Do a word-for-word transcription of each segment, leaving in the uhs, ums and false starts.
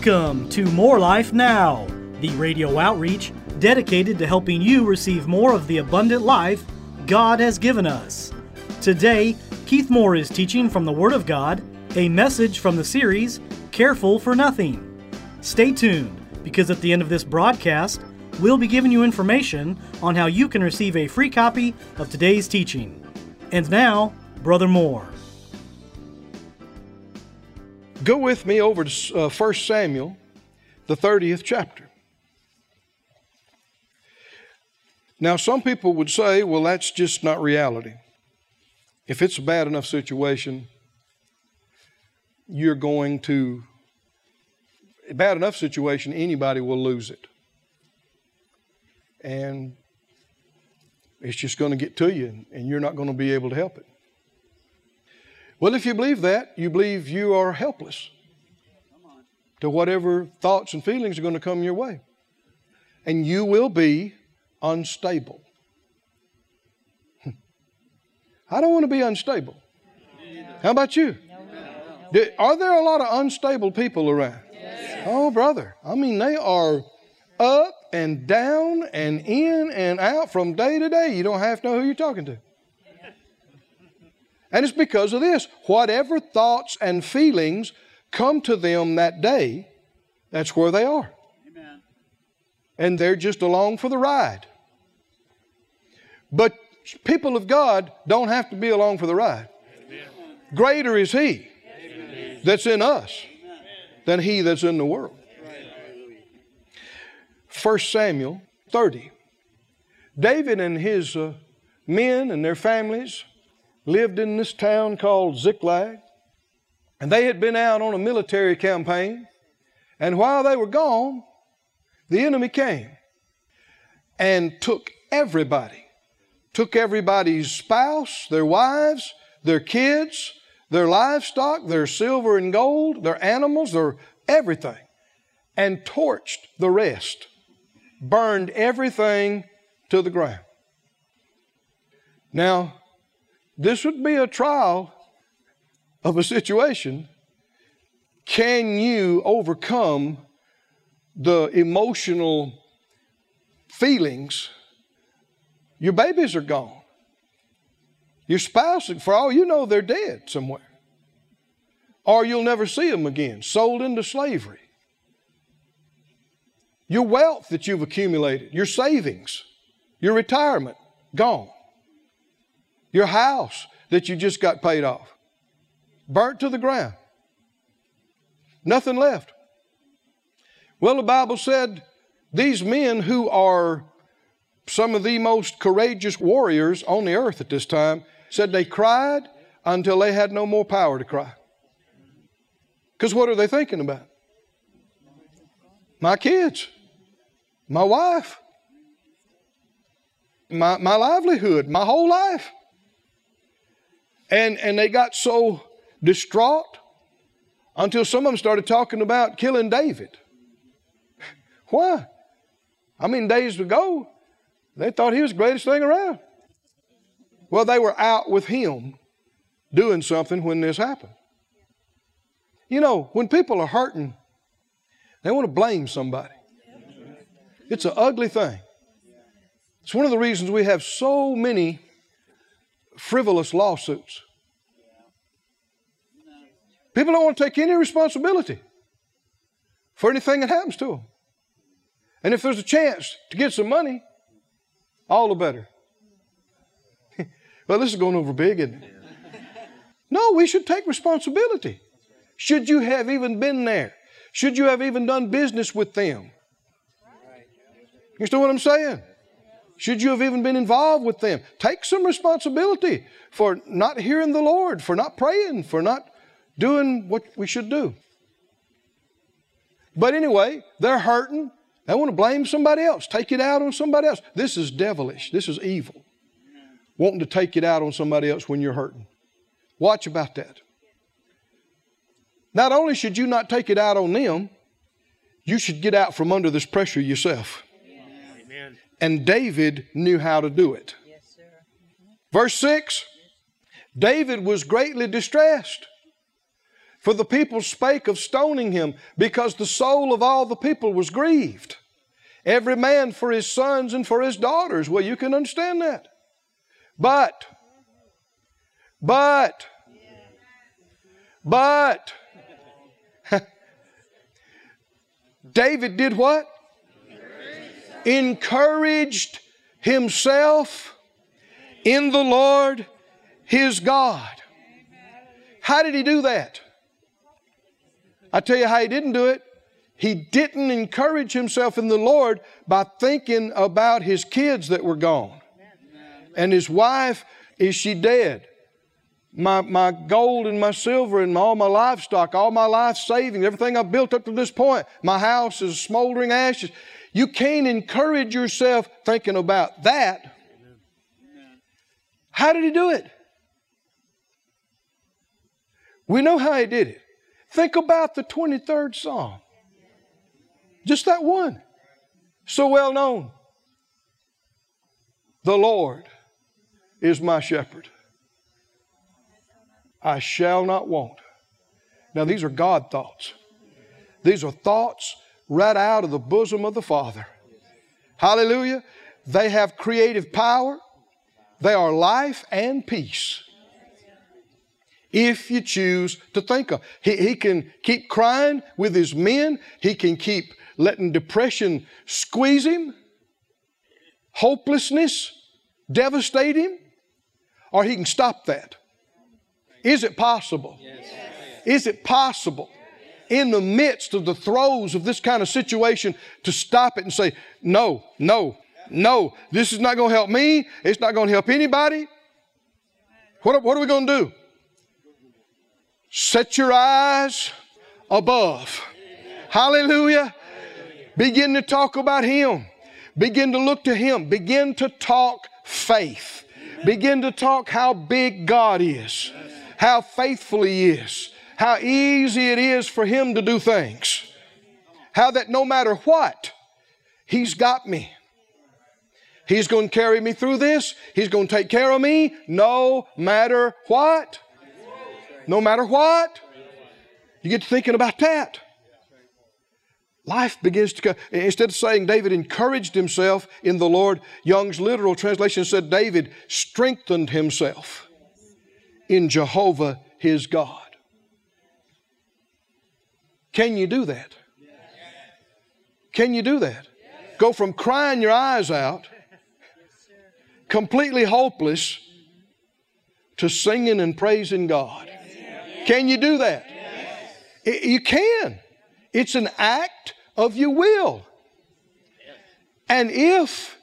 Welcome to More Life Now, the radio outreach dedicated to helping you receive more of the abundant life God has given us. Today, Keith Moore is teaching from the Word of God, a message from the series, Careful for Nothing. Stay tuned, because at the end of this broadcast, we'll be giving you information on how you can receive a free copy of today's teaching. And now, Brother Moore. Go with me over to uh, First Samuel, the thirtieth chapter. Now, some people would say, well, that's just not reality. If it's a bad enough situation, you're going to, a bad enough situation, anybody will lose it. And it's just going to get to you, and you're not going to be able to help it. Well, if you believe that, you believe you are helpless to whatever thoughts and feelings are going to come your way. And you will be unstable. I don't want to be unstable. How about you? Do, are there a lot of unstable people around? Oh, brother. I mean, they are up and down and in and out from day to day. You don't have to know who you're talking to. And it's because of this. Whatever thoughts and feelings come to them that day, that's where they are. Amen. And they're just along for the ride. But people of God don't have to be along for the ride. Amen. Greater is He Amen. That's in us than he that's in the world. First Samuel thirty. David and his uh, men and their families lived in this town called Ziklag, and they had been out on a military campaign, and while they were gone, the enemy came and took everybody, took everybody's spouse, their wives, their kids, their livestock, their silver and gold, their animals, their everything, and torched the rest, burned everything to the ground. Now, this would be a trial of a situation. Can you overcome the emotional feelings? Your babies are gone. Your spouse, for all you know, they're dead somewhere. Or you'll never see them again, sold into slavery. Your wealth that you've accumulated, your savings, your retirement, gone. Your house that you just got paid off, burnt to the ground. Nothing left. Well, the Bible said these men, who are some of the most courageous warriors on the earth at this time, said they cried until they had no more power to cry. Because what are they thinking about? My kids, my wife, my, my livelihood, my whole life. And, and they got so distraught until some of them started talking about killing David. Why? I mean, days ago, they thought he was the greatest thing around. Well, they were out with him doing something when this happened. You know, when people are hurting, they want to blame somebody. It's an ugly thing. It's one of the reasons we have so many frivolous lawsuits. People don't want to take any responsibility for anything that happens to them. And if there's a chance to get some money, all the better. Well, this is going over big, isn't it? No, we should take responsibility. Should you have even been there? Should you have even done business with them? You understand what I'm saying? Should you have even been involved with them? Take some responsibility for not hearing the Lord, for not praying, for not doing what we should do. But anyway, they're hurting. They want to blame somebody else, take it out on somebody else. This is devilish. This is evil. Wanting to take it out on somebody else when you're hurting. Watch about that. Not only should you not take it out on them, you should get out from under this pressure yourself. Amen. And David knew how to do it. Yes, sir. Mm-hmm. Verse six, David was greatly distressed, For the people spake of stoning him, because the soul of all the people was grieved. Every man for his sons and for his daughters. Well, you can understand that. But, but, but, David did what? Encouraged himself in the Lord his God. How did he do that? I tell you how he didn't do it. He didn't encourage himself in the Lord by thinking about his kids that were gone. And his wife, is she dead? My, my gold and my silver and all my livestock, all my life savings, everything I've built up to this point, my house is smoldering ashes. You can't encourage yourself thinking about that. How did he do it? We know how he did it. Think about the twenty-third Psalm. Just that one. So well known. The Lord is my shepherd. I shall not want. Now these are God thoughts. These are thoughts right out of the bosom of the Father. Hallelujah. They have creative power. They are life and peace. If you choose to think of. He, he can keep crying with his men. He can keep letting depression squeeze him. Hopelessness devastate him. Or he can stop that. Is it possible? Yes. Is it possible in the midst of the throes of this kind of situation to stop it and say, no, no, no, this is not going to help me. It's not going to help anybody. What, what are we going to do? Set your eyes above. Hallelujah. Begin to talk about Him. Begin to look to Him. Begin to talk faith. Begin to talk how big God is. How faithful He is. How easy it is for Him to do things. How that no matter what, He's got me. He's going to carry me through this. He's going to take care of me no matter what. No matter what. You get to thinking about that. Life begins to come. Instead of saying David encouraged himself in the Lord, Young's literal translation said David strengthened himself in Jehovah his God. Can you do that? Can you do that? Go from crying your eyes out, completely hopeless, to singing and praising God. Can you do that? You can. It's an act of your will. And if,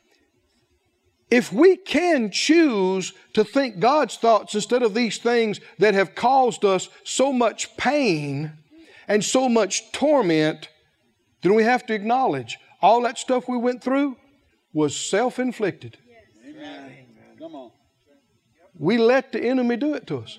if we can choose to think God's thoughts instead of these things that have caused us so much pain and so much torment, then we have to acknowledge all that stuff we went through was self-inflicted. Amen. Come on. We let the enemy do it to us.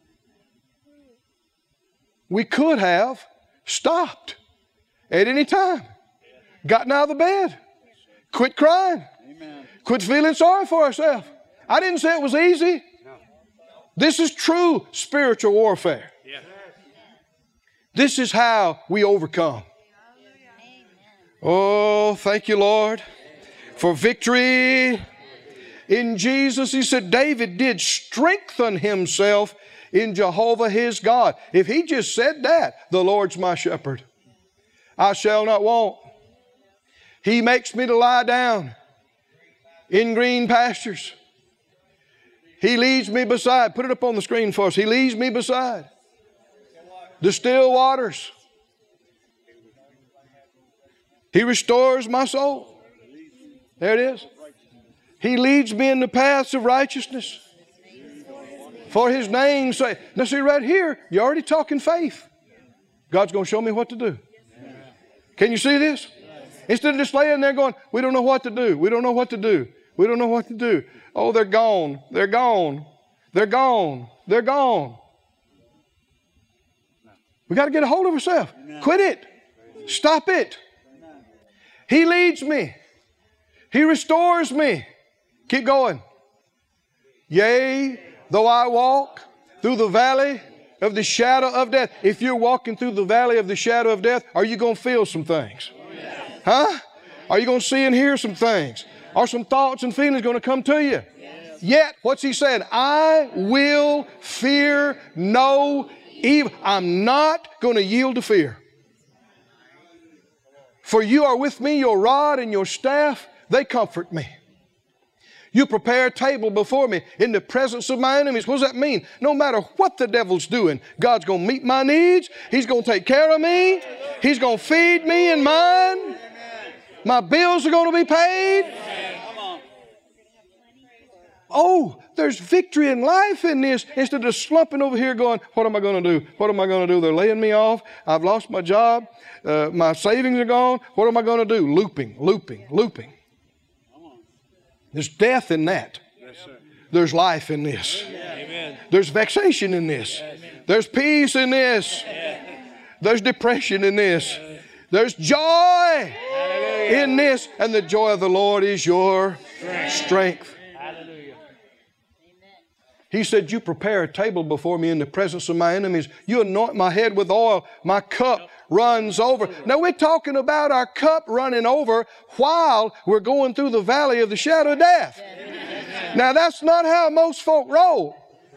We could have stopped at any time, gotten out of the bed, quit crying, Amen. Quit feeling sorry for ourselves. I didn't say it was easy. No. This is true spiritual warfare. Yeah. This is how we overcome. Oh, thank you, Lord, for victory in Jesus. He said David did strengthen himself in Jehovah his God. If he just said that, the Lord's my shepherd, I shall not want. He makes me to lie down in green pastures. He leads me beside, put it up on the screen for us. He leads me beside the still waters. He restores my soul. There it is. He leads me in the paths of righteousness for His name's sake. Now see right here, you're already talking faith. God's going to show me what to do. Can you see this? Instead of just laying there going, we don't know what to do. We don't know what to do. We don't know what to do. Oh, they're gone. They're gone. They're gone. They're gone. We got to get a hold of ourselves. Quit it. Stop it. He leads me. He restores me. Keep going. Yea, though I walk through the valley of the shadow of death. If you're walking through the valley of the shadow of death, are you going to feel some things? Huh? Are you going to see and hear some things? Are some thoughts and feelings going to come to you? Yet, what's he saying? I will fear no evil. I'm not going to yield to fear. For you are with me, your rod and your staff, they comfort me. You prepare a table before me in the presence of my enemies. What does that mean? No matter what the devil's doing, God's going to meet my needs. He's going to take care of me. He's going to feed me and mine. My bills are going to be paid. Oh, there's victory in life in this. Instead of slumping over here going, what am I going to do? What am I going to do? They're laying me off. I've lost my job. Uh, my savings are gone. What am I going to do? Looping, looping, looping. There's death in that. Yes, sir. There's life in this. Amen. There's vexation in this. Amen. There's peace in this. Amen. There's depression in this. Amen. There's joy Hallelujah. In this. And the joy of the Lord is your strength. strength. Hallelujah. He said, you prepare a table before me in the presence of my enemies. You anoint my head with oil. My cup runs over. Now we're talking about our cup running over while we're going through the valley of the shadow of death. Now that's not how most folk roll.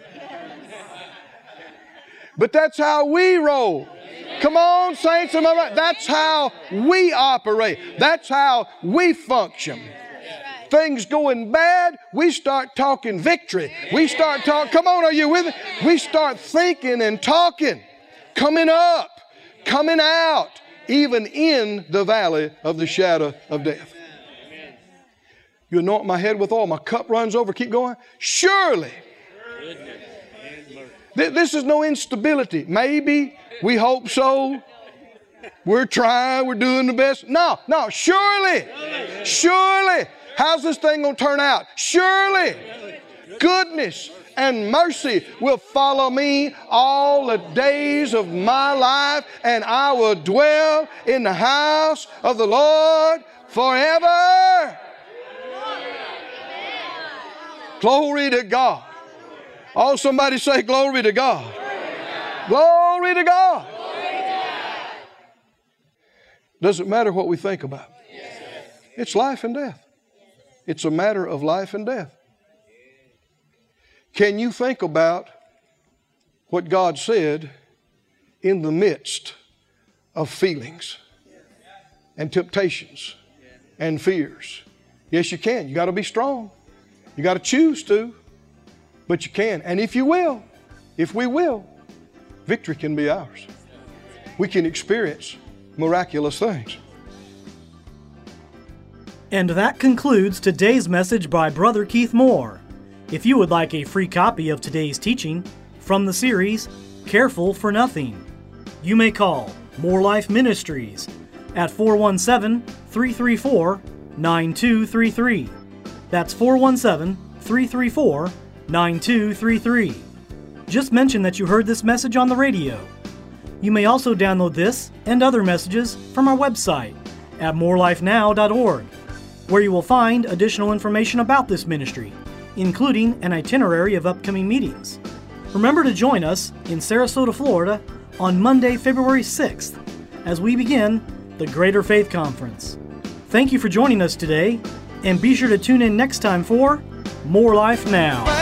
But that's how we roll. Come on, saints, am I right? That's how we operate. That's how we function. Things going bad, we start talking victory. We start talking, come on, are you with me? We start thinking and talking, coming up, coming out, even in the valley of the shadow of death. You anoint my head with oil, my cup runs over. Keep going. Surely. This is no instability. Maybe, we hope so. We're trying, we're doing the best. No, no, surely, surely. How's this thing going to turn out? Surely, goodness and mercy will follow me all the days of my life, and I will dwell in the house of the Lord forever. Glory to God. Oh, somebody say glory to God. Glory to God. Doesn't matter what we think about. It's life and death. It's a matter of life and death. Can you think about what God said in the midst of feelings and temptations and fears? Yes, you can. You got to be strong. You got to choose to, but you can. And if you will, if we will, victory can be ours. We can experience miraculous things. And that concludes today's message by Brother Keith Moore. If you would like a free copy of today's teaching from the series, Careful for Nothing, you may call More Life Ministries at four one seven, three three four, nine two three three. That's four one seven, three three four, nine two three three. Just mention that you heard this message on the radio. You may also download this and other messages from our website at more life now dot org, where you will find additional information about this ministry, including an itinerary of upcoming meetings. Remember to join us in Sarasota, Florida on Monday, February sixth, as we begin the Greater Faith Conference. Thank you for joining us today, and be sure to tune in next time for More Life Now.